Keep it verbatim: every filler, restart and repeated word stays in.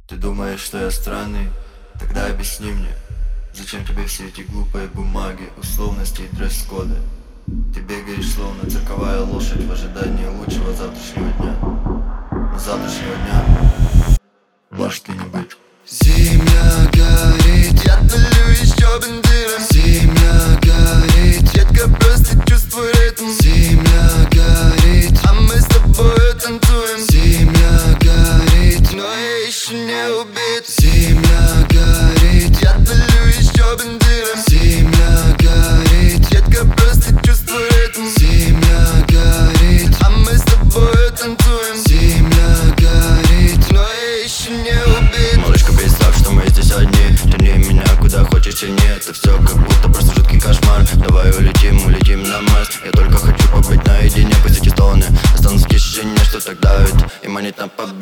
Ты думаешь, что я странный? Тогда объясни мне, зачем тебе все эти глупые бумаги, условности и дресс-коды? Ты бегаешь словно цирковая лошадь в ожидании лучшего завтрашнего дня. Но завтрашнего дня может и не быть. Земля горит, я пылю еще бензином. Земля горит, детка, просто чувствуй ритм. Земля горит, а мы с тобой танцуем. Земля горит, но я еще не убит. Земля горит, я пылю еще бензином. Земля горит, детка, просто чувствуй ритм. Земля горит, а мы с тобой танцуем. Земля горит, но я еще не убит. Малышка, представь, что мы здесь одни. Тяни меня куда хочешь, тяни. Это все как будто просто жуткий кошмар. Давай улетим, улетим на Марс. Я только хочу побыть наедине, пусть эти стоны останутся в тишине, что так давит и манит на побег.